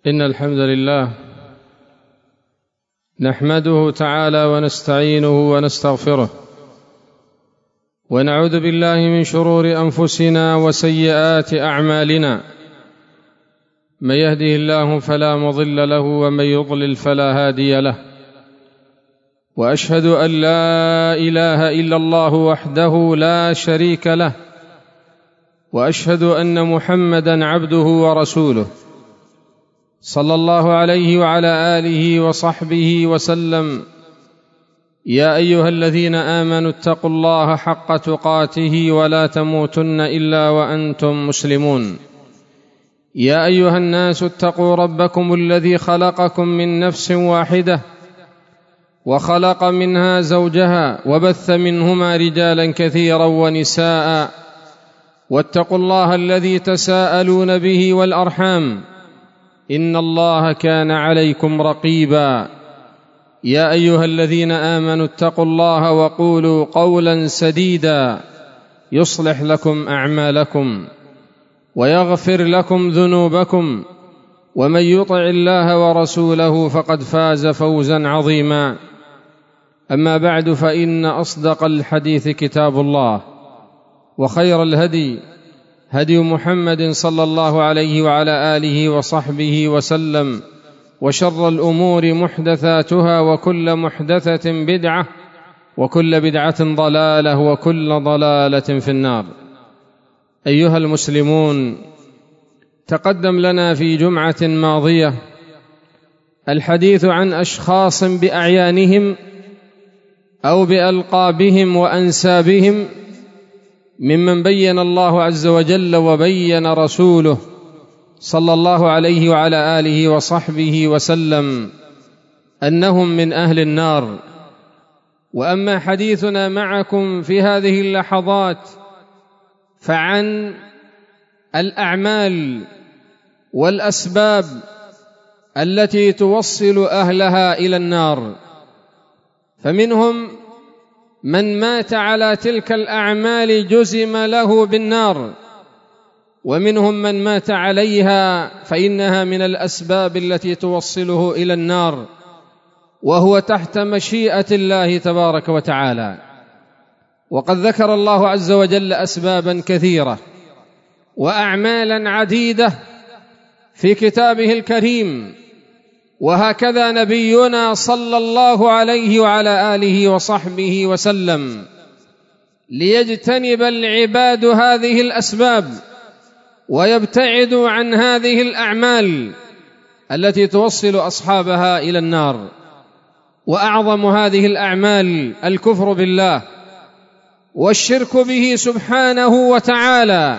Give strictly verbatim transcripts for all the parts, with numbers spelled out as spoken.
إن الحمد لله نحمده تعالى ونستعينه ونستغفره ونعوذ بالله من شرور أنفسنا وسيئات أعمالنا، من يهده الله فلا مضل له ومن يضلل فلا هادي له، وأشهد أن لا إله إلا الله وحده لا شريك له، وأشهد أن محمدًا عبده ورسوله صلى الله عليه وعلى آله وصحبه وسلم. يا أيها الذين آمنوا اتقوا الله حق تقاته ولا تموتن إلا وأنتم مسلمون. يا أيها الناس اتقوا ربكم الذي خلقكم من نفس واحدة وخلق منها زوجها وبث منهما رجالا كثيرا ونساء، واتقوا الله الذي تساءلون به والأرحام إن الله كان عليكم رقيبا. يا أيها الذين آمنوا اتقوا الله وقولوا قولا سديدا يصلح لكم أعمالكم ويغفر لكم ذنوبكم، ومن يطع الله ورسوله فقد فاز فوزا عظيما. أما بعد، فإن أصدق الحديث كتاب الله، وخير الهدي هدي محمد صلى الله عليه وعلى آله وصحبه وسلم، وشر الأمور محدثاتها، وكل محدثة بدعة، وكل بدعة ضلالة، وكل ضلالة في النار. أيها المسلمون، تقدم لنا في جمعة ماضية الحديث عن أشخاص بأعيانهم أو بألقابهم وأنسابهم ممن بين الله عز وجل وبين رسوله صلى الله عليه وعلى آله وصحبه وسلم أنهم من أهل النار. وأما حديثنا معكم في هذه اللحظات فعن الأعمال والأسباب التي توصل أهلها إلى النار، فمنهم من مات على تلك الأعمال جزم له بالنار، ومنهم من مات عليها فإنها من الأسباب التي توصله إلى النار، وهو تحت مشيئة الله تبارك وتعالى. وقد ذكر الله عز وجل أسبابا كثيرة وأعمالا عديدة في كتابه الكريم، وهكذا نبينا صلى الله عليه وعلى آله وصحبه وسلم، ليجتنب العباد هذه الأسباب ويبتعدوا عن هذه الأعمال التي توصل أصحابها إلى النار. وأعظم هذه الأعمال الكفر بالله والشرك به سبحانه وتعالى،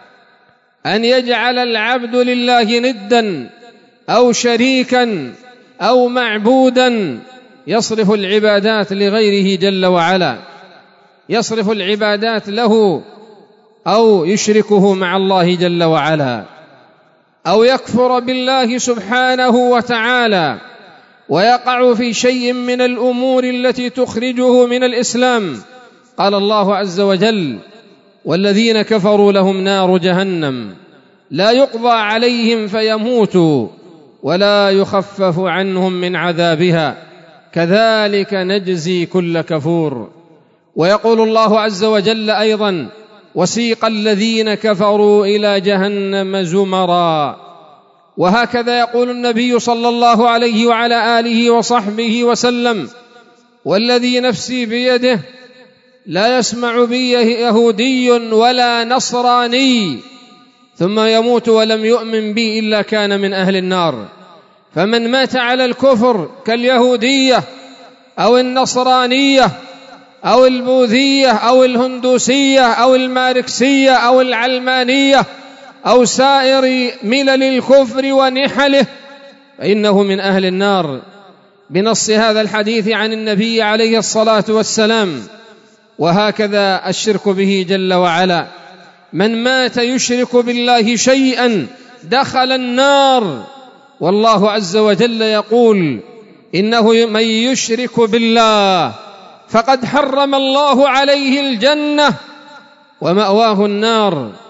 أن يجعل العبد لله ندا أو شريكا أو معبودا يصرف العبادات لغيره جل وعلا، يصرف العبادات له أو يشركه مع الله جل وعلا، أو يكفر بالله سبحانه وتعالى ويقع في شيء من الأمور التي تخرجه من الإسلام. قال الله عز وجل: والذين كفروا لهم نار جهنم لا يقضى عليهم فيموتوا ولا يخفف عنهم من عذابها كذلك نجزي كل كفور. ويقول الله عز وجل أيضا: وسيق الذين كفروا إلى جهنم زمرا. وهكذا يقول النبي صلى الله عليه وعلى آله وصحبه وسلم: والذي نفسي بيده لا يسمع بي يهودي ولا نصراني ثم يموت ولم يؤمن بي إلا كان من أهل النار. فمن مات على الكفر كاليهودية أو النصرانية أو البوذية أو الهندوسية أو الماركسية أو العلمانية أو سائر ملل الكفر ونحله فإنه من أهل النار، بنص هذا الحديث عن النبي عليه الصلاة والسلام. وهكذا الشرك به جل وعلا، من مات يشرك بالله شيئا دخل النار، والله عز وجل يقول: إنه من يشرك بالله فقد حرم الله عليه الجنة ومأواه النار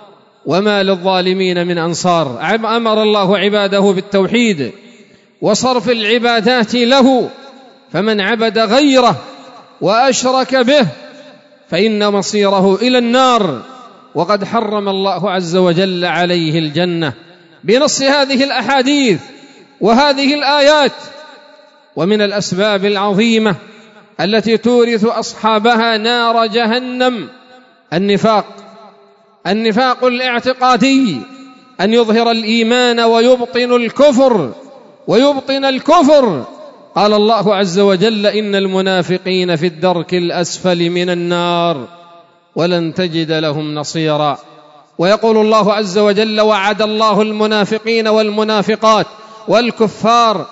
وما للظالمين من أنصار. أمر الله عباده بالتوحيد وصرف العبادات له، فمن عبد غيره وأشرك به فإن مصيره إلى النار، وقد حرم الله عز وجل عليه الجنة بنص هذه الأحاديث وهذه الآيات. ومن الأسباب العظيمة التي تورث أصحابها نار جهنم النفاق، النفاق الاعتقادي، أن يظهر الإيمان ويبطن الكفر ويبطن الكفر. قال الله عز وجل: إن المنافقين في الدرك الأسفل من النار ولن تجد لهم نصيرا. ويقول الله عز وجل: وعد الله المنافقين والمنافقات والكفار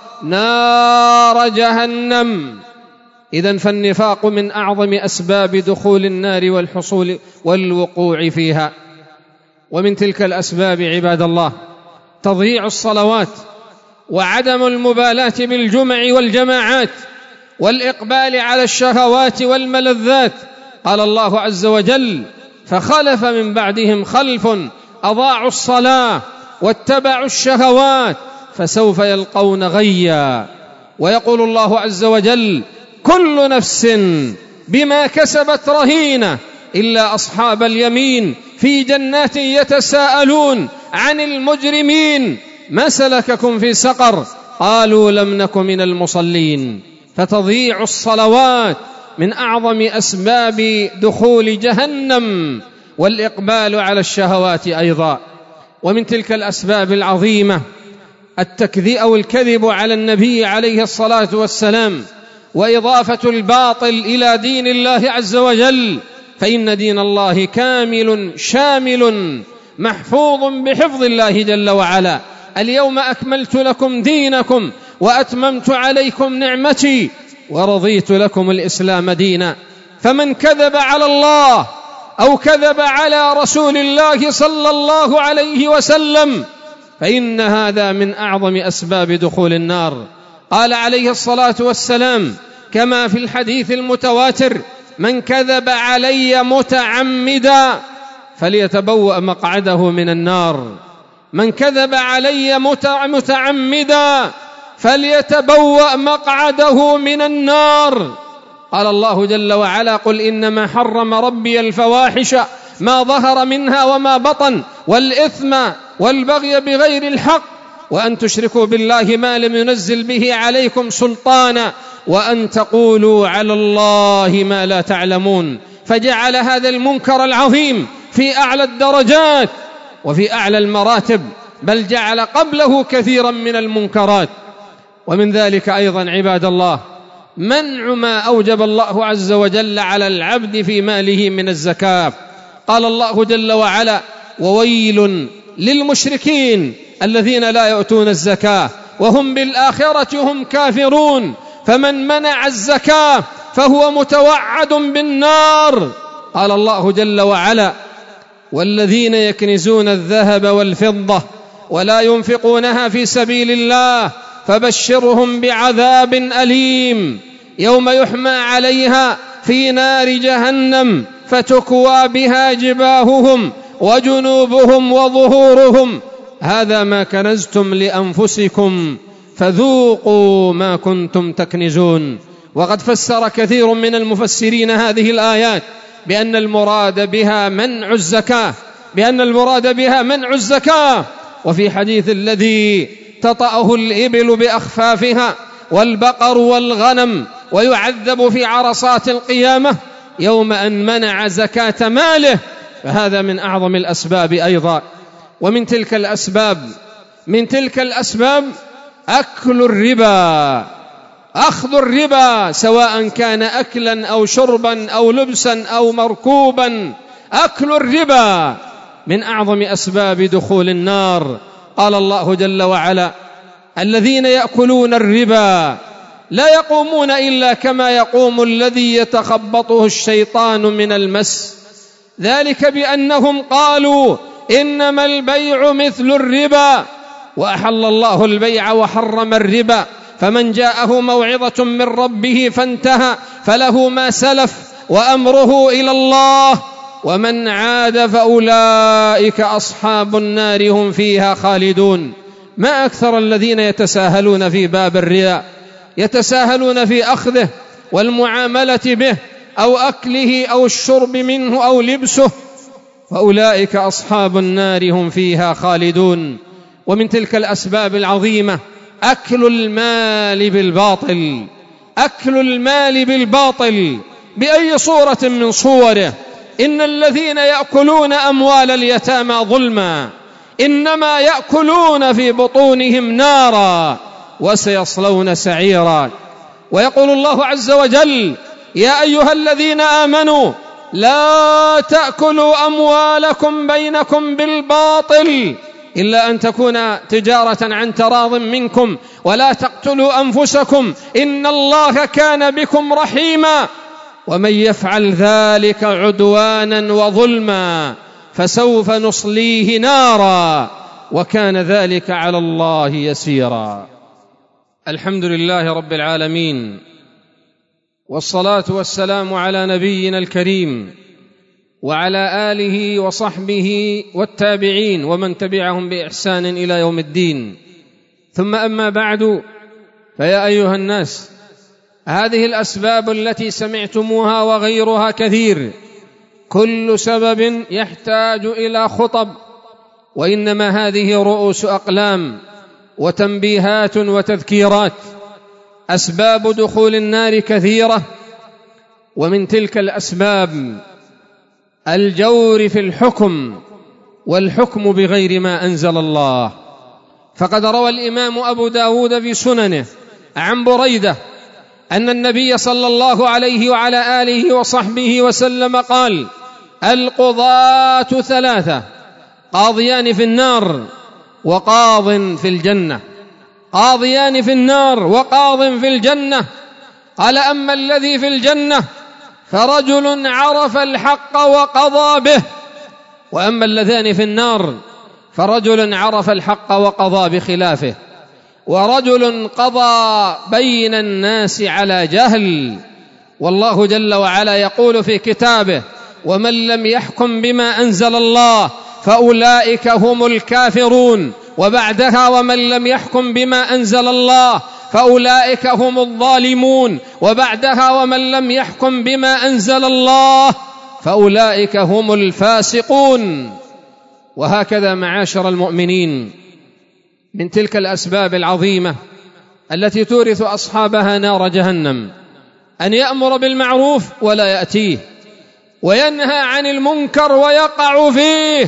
نار جهنم. إذن فالنفاق من أعظم أسباب دخول النار والحصول والوقوع فيها. ومن تلك الأسباب عباد الله تضييع الصلوات وعدم المبالاة بالجمع والجماعات والإقبال على الشهوات والملذات. قال الله عز وجل: فخلف من بعدهم خلف أضاعوا الصلاة واتبعوا الشهوات فسوف يلقون غيا. ويقول الله عز وجل: كل نفس بما كسبت رهينة إلا أصحاب اليمين في جنات يتساءلون عن المجرمين ما سلككم في سقر قالوا لم نك من المصلين. فتضييع الصلوات من أعظم أسباب دخول جهنم، والإقبال على الشهوات أيضا. ومن تلك الأسباب العظيمة التكذيب أو الكذب على النبي عليه الصلاة والسلام، وإضافة الباطل إلى دين الله عز وجل، فإن دين الله كامل شامل محفوظ بحفظ الله جل وعلا. اليوم أكملت لكم دينكم وأتممت عليكم نعمتي ورضيت لكم الإسلام دينا. فمن كذب على الله أو كذب على رسول الله صلى الله عليه وسلم فإن هذا من أعظم أسباب دخول النار. قال عليه الصلاة والسلام كما في الحديث المتواتر: من كذب علي متعمدا فليتبوأ مقعده من النار. من كذب علي متعمدا فليتبوأ مقعده من النار. قال الله جل وعلا: قل إنما حرم ربي الفواحش ما ظهر منها وما بطن والإثم والبغي بغير الحق وأن تشركوا بالله ما لم ينزل به عليكم سلطانا وأن تقولوا على الله ما لا تعلمون. فجعل هذا المنكر العظيم في أعلى الدرجات وفي أعلى المراتب، بل جعل قبله كثيرا من المنكرات. ومن ذلك أيضا عباد الله منع ما أوجب الله عز وجل على العبد في ماله من الزكاة. قال الله جل وعلا: وويل للمشركين الذين لا يؤتون الزكاة وهم بالآخرة هم كافرون. فمن منع الزكاة فهو متوعد بالنار. قال الله جل وعلا: والذين يكنزون الذهب والفضة ولا ينفقونها في سبيل الله فبشرهم بعذاب أليم يوم يحمى عليها في نار جهنم فتكوى بها جباههم وجنوبهم وظهورهم هذا ما كنزتم لأنفسكم فذوقوا ما كنتم تكنزون. وقد فسر كثير من المفسرين هذه الآيات بأن المراد بها منع الزكاة بأن المراد بها منع الزكاة وفي حديث الذي تطأه الإبل بأخفافها والبقر والغنم ويعذب في عرصات القيامة يوم أن منع زكاة ماله، فهذا من أعظم الأسباب أيضا. ومن تلك الأسباب من تلك الأسباب أكل الربا، أخذ الربا سواء كان أكلا أو شربا أو لبسا أو مركوبا. أكل الربا من أعظم أسباب دخول النار. قال الله جل وعلا: الذين يأكلون الربا لا يقومون إلا كما يقوم الذي يتخبطه الشيطان من المس، ذلك بأنهم قالوا إنما البيع مثل الربا وأحل الله البيع وحرم الربا، فمن جاءه موعظة من ربه فانتهى فله ما سلف وأمره إلى الله ومن عاد فأولئك أصحاب النار هم فيها خالدون. ما أكثر الذين يتساهلون في باب الرياء، يتساهلون في أخذه والمعاملة به أو أكله أو الشرب منه أو لبسه، فأولئك أصحاب النار هم فيها خالدون. ومن تلك الأسباب العظيمة أكل المال بالباطل، أكل المال بالباطل بأي صورة من صوره. إن الذين يأكلون أموال اليتامى ظلما إنما يأكلون في بطونهم نارا وسيصلون سعيرا. ويقول الله عز وجل: يا أيها الذين آمنوا لا تأكلوا أموالكم بينكم بالباطل إلا أن تكون تجارة عن تراض منكم ولا تقتلوا أنفسكم إن الله كان بكم رحيما ومن يفعل ذلك عدوانا وظلما فسوف نصليه نارا وكان ذلك على الله يسيرا. الحمد لله رب العالمين، والصلاة والسلام على نبينا الكريم وعلى آله وصحبه والتابعين ومن تبعهم بإحسان إلى يوم الدين. ثم أما بعد، فيا أيها الناس، هذه الأسباب التي سمعتموها وغيرها كثير، كل سبب يحتاج إلى خطب، وإنما هذه رؤوس أقلام وتنبيهات وتذكيرات. أسباب دخول النار كثيرة، ومن تلك الأسباب الجور في الحكم والحكم بغير ما أنزل الله. فقد روى الإمام أبو داود في سننه عن بريدة أن النبي صلى الله عليه وعلى آله وصحبه وسلم قال: القضاة ثلاثة، قاضيان في النار وقاض في الجنة. قاضيان في النار وقاض في الجنة. قال: أما الذي في الجنة فرجل عرف الحق وقضى به، وأما اللذان في النار فرجل عرف الحق وقضى بخلافه، ورجل قضى بين الناس على جهل. والله جل وعلا يقول في كتابه: ومن لم يحكم بما أنزل الله فأولئك هم الكافرون، وبعدها: ومن لم يحكم بما أنزل الله فأولئك هم الظالمون، وبعدها: ومن لم يحكم بما أنزل الله فأولئك هم الفاسقون. وهكذا معاشر المؤمنين، من تلك الأسباب العظيمة التي تورث أصحابها نار جهنم أن يأمر بالمعروف ولا يأتيه، وينهى عن المنكر ويقع فيه،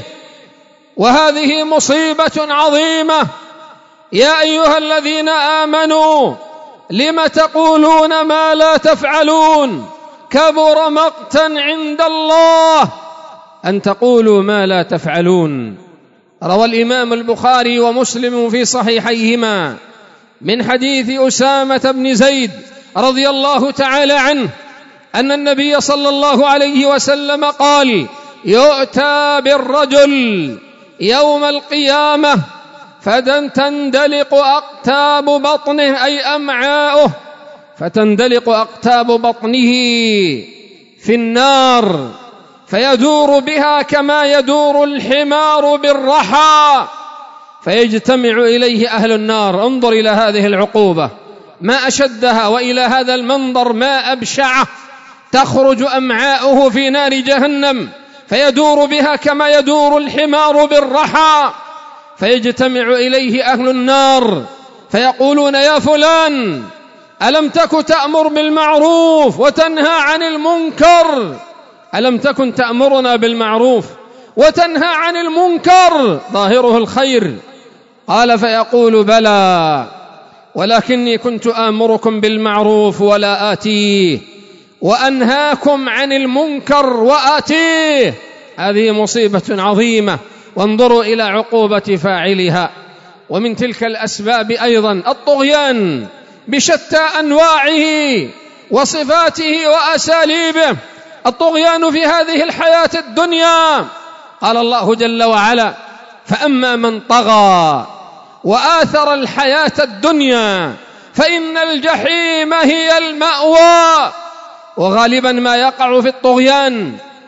وهذه مصيبة عظيمة. يا أيها الذين آمنوا لم تقولون ما لا تفعلون كبر مقتا عند الله أن تقولوا ما لا تفعلون. روى الإمام البخاري ومسلم في صحيحيهما من حديث أسامة بن زيد رضي الله تعالى عنه أن النبي صلى الله عليه وسلم قال: يؤتى بالرجل يوم القيامة فتندلق أقتاب بطنه، أي أمعاؤه، فتندلق أقتاب بطنه في النار فيدور بها كما يدور الحمار بالرحى، فيجتمع إليه أهل النار. انظر إلى هذه العقوبة، ما أشدها، وإلى هذا المنظر ما أبشعه. تخرج أمعاؤه في نار جهنم فيدور بها كما يدور الحمار بالرحى، فيجتمع إليه أهل النار فيقولون: يا فلان، ألم تك تأمر بالمعروف وتنهى عن المنكر؟ ألم تكن تأمرنا بالمعروف وتنهى عن المنكر؟ ظاهره الخير. قال: فيقول: بلى، ولكني كنت آمركم بالمعروف ولا آتيه، وأنهاكم عن المنكر وآتيه. هذه مصيبة عظيمة، وانظروا إلى عقوبة فاعلها. ومن تلك الأسباب أيضا الطغيان بشتى أنواعه وصفاته وأساليبه. الطغيان في هذه الحياة الدنيا، قال الله جل وعلا: فأما من طغى وآثر الحياة الدنيا فإن الجحيم هي المأوى. وغالبا ما يقع في الطغيان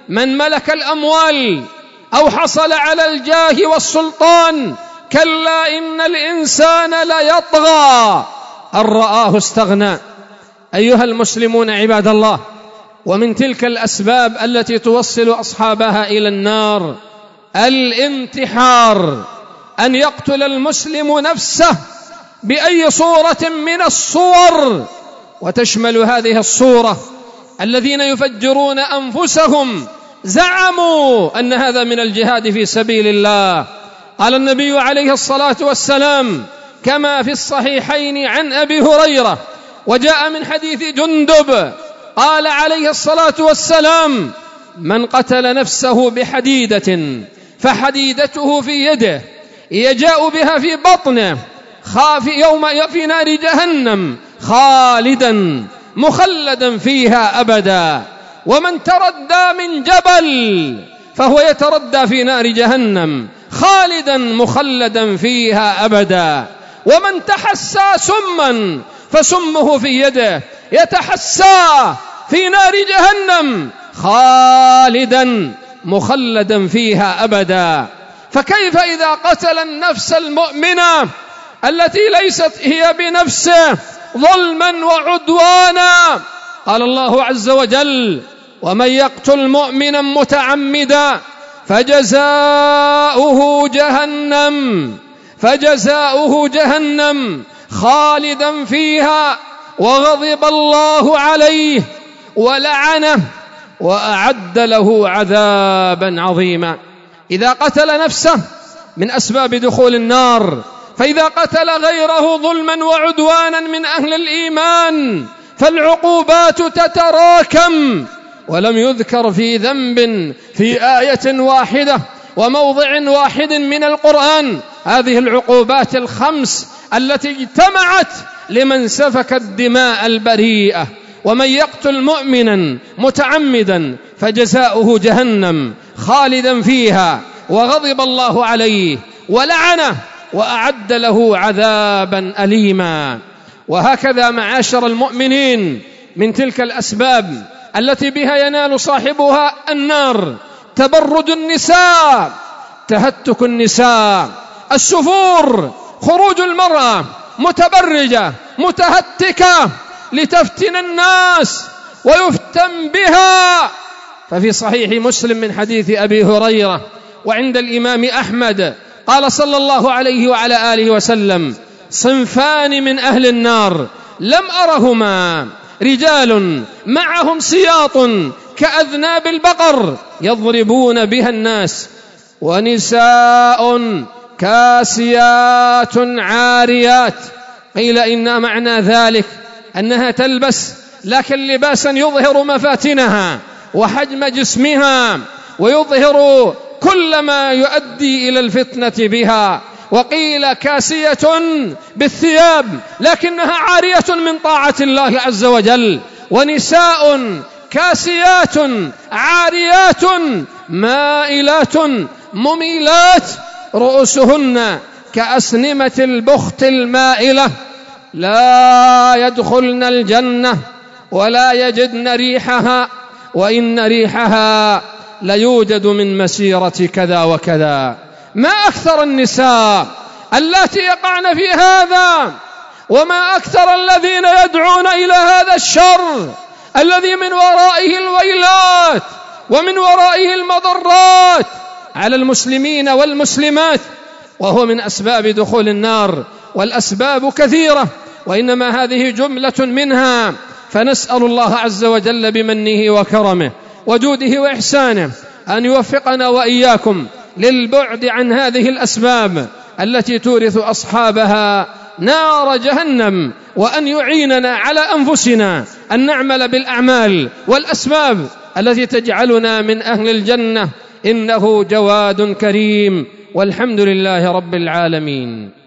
من ملك الأموال أو حصل على الجاه والسلطان، كلا إن الإنسان ليطغى أن رآه استغنى. أيها المسلمون عباد الله، ومن تلك الأسباب التي توصل أصحابها إلى النار الانتحار، أن يقتل المسلم نفسه بأي صورة من الصور، وتشمل هذه الصورة الذين يفجرون أنفسهم زعموا أن هذا من الجهاد في سبيل الله. قال النبي عليه الصلاة والسلام كما في الصحيحين عن أبي هريرة وجاء من حديث جندب، قال عليه الصلاة والسلام: من قتل نفسه بحديدة فحديدته في يده يجاء بها في بطنه خاف يوم في نار جهنم خالدا مخلدا فيها أبدا. ومن تردى من جبل فهو يتردى في نار جهنم خالدا مخلدا فيها أبدا. ومن تحسى سما فسمه في يده يتحسى في نار جهنم خالدا مخلدا فيها أبدا. فكيف إذا قتل النفس المؤمنة التي ليست هي بنفسه ظلما وعدوانا؟ قال الله عز وجل: ومن يقتل مؤمنا متعمدا فجزاؤه جهنم فجزاؤه جهنم خالدا فيها وغضب الله عليه ولعنه وأعد له عذابا عظيما. إذا قتل نفسه من أسباب دخول النار، فإذا قتل غيره ظلما وعدوانا من أهل الإيمان فالعقوبات تتراكم. ولم يذكر في ذنب في آية واحدة وموضع واحد من القرآن هذه العقوبات الخمس التي اجتمعت لمن سفك الدماء البريئة. ومن يقتل مؤمنا متعمدا فجزاؤه جهنم خالدا فيها وغضب الله عليه ولعنه وأعد له عذابا أليما. وهكذا معاشر المؤمنين من تلك الأسباب التي بها ينال صاحبها النار تبرج النساء، تهتك النساء، السفور، خروج المرأة متبرجة متهتكة لتفتن الناس ويفتن بها. ففي صحيح مسلم من حديث أبي هريرة وعند الإمام أحمد قال صلى الله عليه وعلى آله وسلم: صنفان من أهل النار لم أرهما، رجال معهم سياط كأذناب البقر يضربون بها الناس، ونساء كاسيات عاريات. قيل إن معنى ذلك أنها تلبس لكن لباسا يظهر مفاتنها وحجم جسمها ويظهر كل ما يؤدي إلى الفتنة بها. وقيل كاسية بالثياب لكنها عارية من طاعة الله عز وجل. ونساء كاسيات عاريات مائلات مميلات رؤوسهن كأسنمة البخت المائلة، لا يدخلن الجنة ولا يجدن ريحها، وإن ريحها ليوجد من مسيرة كذا وكذا. ما أكثر النساء اللاتي يقعن في هذا، وما أكثر الذين يدعون إلى هذا الشر الذي من ورائه الويلات ومن ورائه المضرات على المسلمين والمسلمات، وهو من أسباب دخول النار. والأسباب كثيرة وإنما هذه جملة منها. فنسأل الله عز وجل بمنه وكرمه وجوده وإحسانه أن يوفقنا وإياكم للبعد عن هذه الأسباب التي تورث أصحابها نار جهنم، وأن يعيننا على أنفسنا أن نعمل بالأعمال والأسباب التي تجعلنا من أهل الجنة، إنه جواد كريم، والحمد لله رب العالمين.